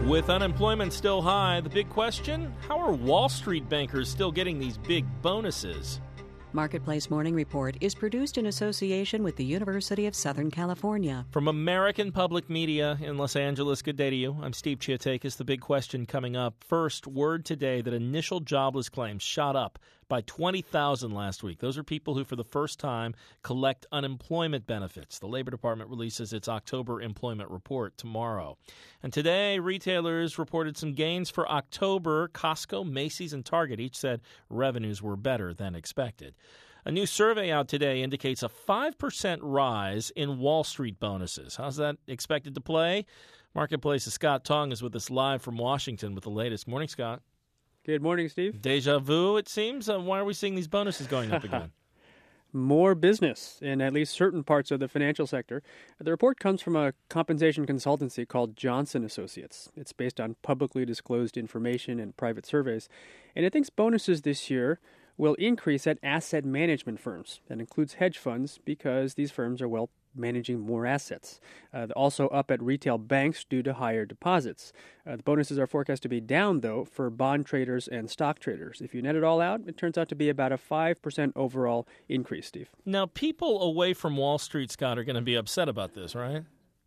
With unemployment still high, the big question, how are Wall Street bankers still getting these big bonuses? Marketplace Morning Report is produced in association with the University of Southern California. From American Public Media in Los Angeles, good day to you. I'm Steve Chiatakis. The big question coming up. First, word today that initial jobless claims shot up by 20,000 last week. Those are people who, for the first time, collect unemployment benefits. The Labor Department releases its October employment report tomorrow. And today, retailers reported some gains for October. Costco, Macy's, and Target each said revenues were better than expected. A new survey out today indicates a 5% rise in Wall Street bonuses. How's that expected to play? Marketplace's Scott Tong is with us live from Washington with the latest. Morning, Scott. Good morning, Steve. Deja vu, it seems. Why are we seeing these bonuses going up again? More business in at least certain parts of the financial sector. The report comes from a compensation consultancy called Johnson Associates. It's based on publicly disclosed information and private surveys, and it thinks bonuses this year will increase at asset management firms. That includes hedge funds because these firms are, managing more assets. Also up at retail banks due to higher deposits. The bonuses are forecast to be down, though, for bond traders and stock traders. If you net it all out, it turns out to be about a 5% overall increase, Steve. Now, people away from Wall Street, Scott, are going to be upset about this, right?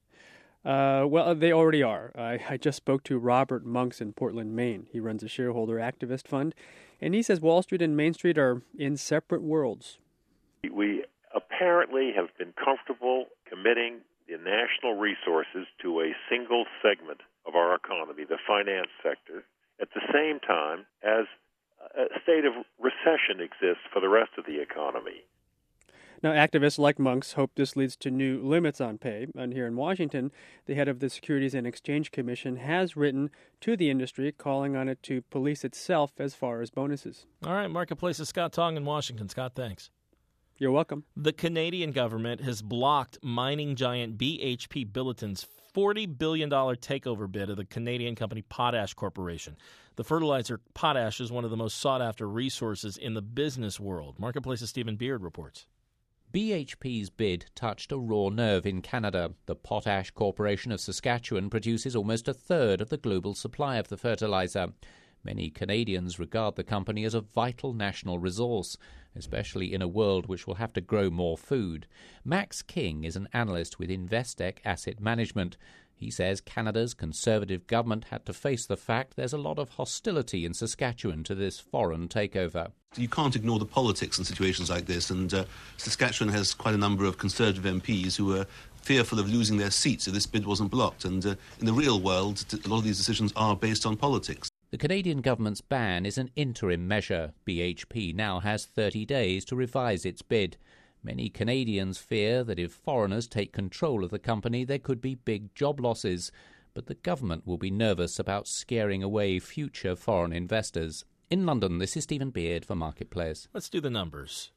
Well, they already are. I just spoke to Robert Monks in Portland, Maine. He runs a shareholder activist fund, and he says Wall Street and Main Street are in separate worlds. We apparently have been comfortable committing the national resources to a single segment of our economy, the finance sector, at the same time as a state of recession exists for the rest of the economy. Now, activists like Monks hope this leads to new limits on pay. And here in Washington, the head of the Securities and Exchange Commission has written to the industry calling on it to police itself as far as bonuses. All right, Marketplace's Scott Tong in Washington. Scott, thanks. You're welcome. The Canadian government has blocked mining giant BHP Billiton's $40 billion takeover bid of the Canadian company Potash Corporation. The fertilizer potash is one of the most sought-after resources in the business world. Marketplace's Stephen Beard reports. BHP's bid touched a raw nerve in Canada. The Potash Corporation of Saskatchewan produces almost a third of the global supply of the fertilizer. Many Canadians regard the company as a vital national resource, especially in a world which will have to grow more food. Max King is an analyst with Investec Asset Management. He says Canada's Conservative government had to face the fact there's a lot of hostility in Saskatchewan to this foreign takeover. You can't ignore the politics in situations like this, and Saskatchewan has quite a number of Conservative MPs who are fearful of losing their seats if this bid wasn't blocked. And in the real world, a lot of these decisions are based on politics. The Canadian government's ban is an interim measure. BHP now has 30 days to revise its bid. Many Canadians fear that if foreigners take control of the company, there could be big job losses. But the government will be nervous about scaring away future foreign investors. In London, this is Stephen Beard for Marketplace. Let's do the numbers.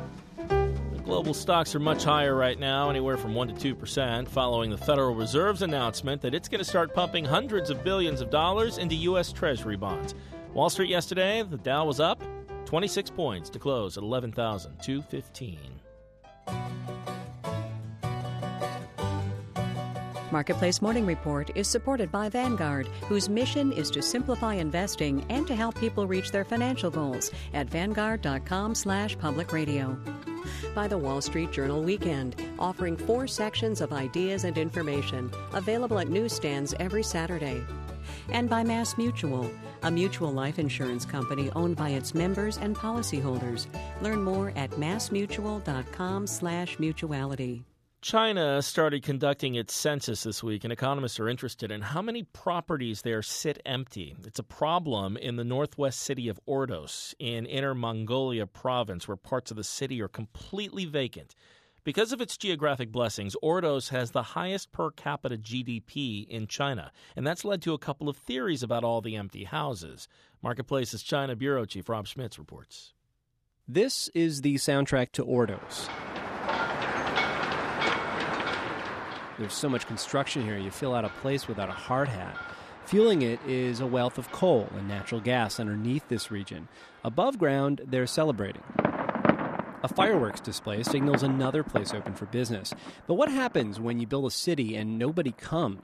Global stocks are much higher right now, anywhere from 1% to 2%, following the Federal Reserve's announcement that it's going to start pumping hundreds of billions of dollars into U.S. Treasury bonds. Wall Street yesterday, the Dow was up 26 points to close at 11,215. Marketplace Morning Report is supported by Vanguard, whose mission is to simplify investing and to help people reach their financial goals at Vanguard.com/public radio. By the Wall Street Journal Weekend, offering 4 sections of ideas and information, available at newsstands every Saturday. And by Mass Mutual, a mutual life insurance company owned by its members and policyholders. Learn more at massmutual.com/mutuality. China started conducting its census this week, and economists are interested in how many properties there sit empty. It's a problem in the northwest city of Ordos in Inner Mongolia province, where parts of the city are completely vacant. Because of its geographic blessings, Ordos has the highest per capita GDP in China, and that's led to a couple of theories about all the empty houses. Marketplace's China Bureau Chief Rob Schmitz reports. This is the soundtrack to Ordos. There's so much construction here, you feel out of place without a hard hat. Fueling it is a wealth of coal and natural gas underneath this region. Above ground, they're celebrating. A fireworks display signals another place open for business. But what happens when you build a city and nobody comes?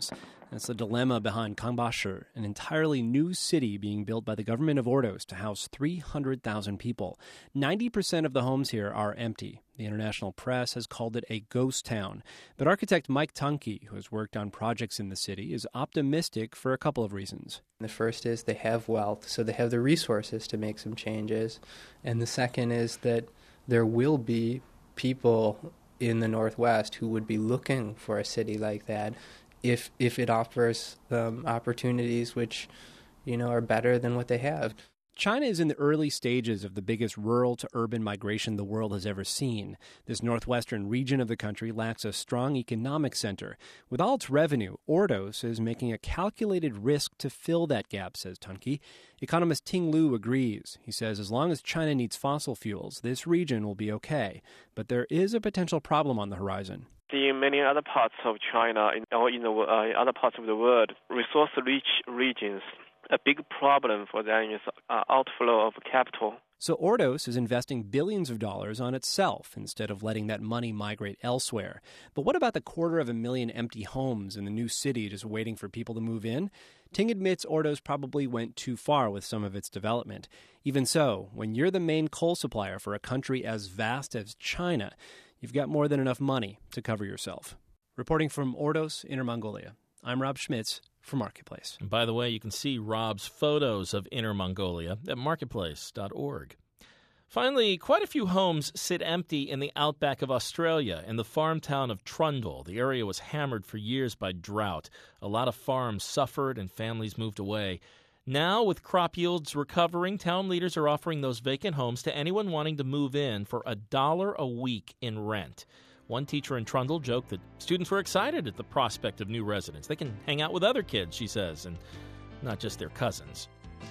That's the dilemma behind Kangbashi, an entirely new city being built by the government of Ordos to house 300,000 people. 90% of the homes here are empty. The international press has called it a ghost town. But architect Mike Tunke, who has worked on projects in the city, is optimistic for a couple of reasons. The first is they have wealth, so they have the resources to make some changes. And the second is that there will be people in the Northwest who would be looking for a city like that if it offers opportunities which, are better than what they have. China is in the early stages of the biggest rural-to-urban migration the world has ever seen. This northwestern region of the country lacks a strong economic center. With all its revenue, Ordos is making a calculated risk to fill that gap, says Tunke. Economist Ting Lu agrees. He says as long as China needs fossil fuels, this region will be okay. But there is a potential problem on the horizon. In many other parts of China or in other parts of the world, resource-rich regions, a big problem for them is outflow of capital. So Ordos is investing billions of dollars on itself instead of letting that money migrate elsewhere. But what about the 250,000 empty homes in the new city just waiting for people to move in? Ting admits Ordos probably went too far with some of its development. Even so, when you're the main coal supplier for a country as vast as China, you've got more than enough money to cover yourself. Reporting from Ordos, Inner Mongolia, I'm Rob Schmitz for Marketplace. And by the way, you can see Rob's photos of Inner Mongolia at marketplace.org. Finally, quite a few homes sit empty in the outback of Australia, in the farm town of Trundle. The area was hammered for years by drought. A lot of farms suffered and families moved away. Now, with crop yields recovering, town leaders are offering those vacant homes to anyone wanting to move in for $1 a week in rent. One teacher in Trundle joked that students were excited at the prospect of new residents. They can hang out with other kids, she says, and not just their cousins.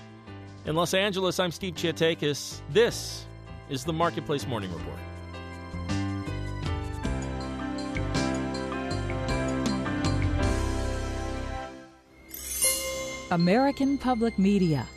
In Los Angeles, I'm Steve Chiatakis. This is the Marketplace Morning Report. American Public Media.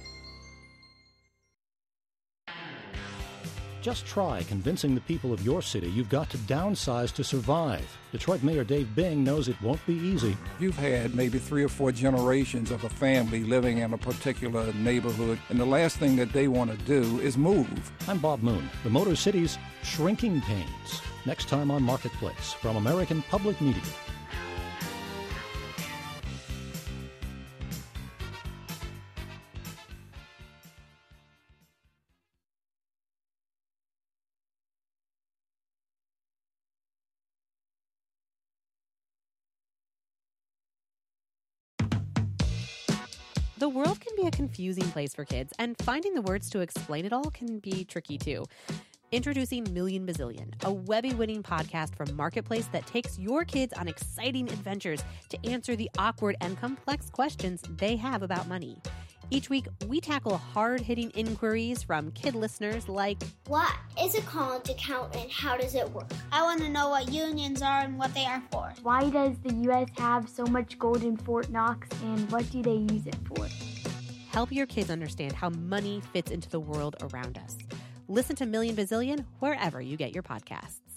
Just try convincing the people of your city you've got to downsize to survive. Detroit Mayor Dave Bing knows it won't be easy. You've had maybe 3 or 4 generations of a family living in a particular neighborhood, and the last thing that they want to do is move. I'm Bob Moon, the Motor City's Shrinking Pains. Next time on Marketplace from American Public Media. The world can be a confusing place for kids, and finding the words to explain it all can be tricky too. Introducing Million Bazillion, a Webby-winning podcast from Marketplace that takes your kids on exciting adventures to answer the awkward and complex questions they have about money. Each week, we tackle hard-hitting inquiries from kid listeners like, what is a college account and how does it work? I want to know what unions are and what they are for. Why does the U.S. have so much gold in Fort Knox and what do they use it for? Help your kids understand how money fits into the world around us. Listen to Million Bazillion wherever you get your podcasts.